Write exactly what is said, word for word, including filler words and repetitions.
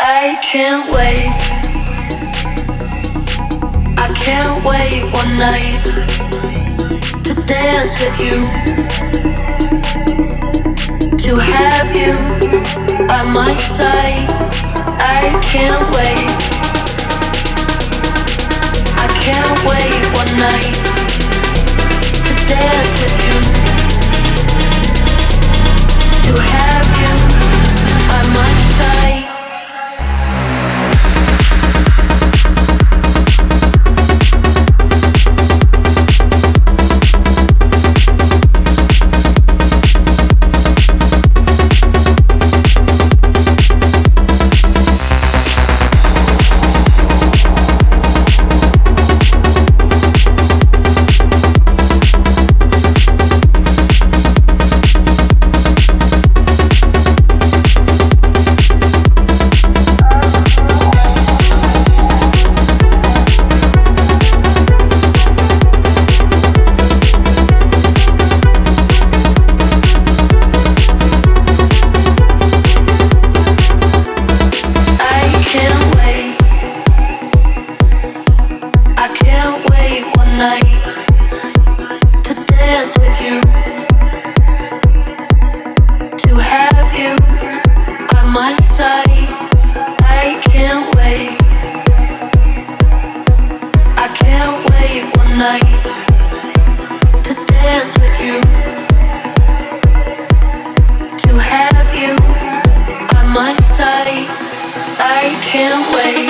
I can't wait. I can't wait one night to dance with you, to have you by my side. I can't wait. I can't wait one night to dance with you, to have you by my side. I can't wait.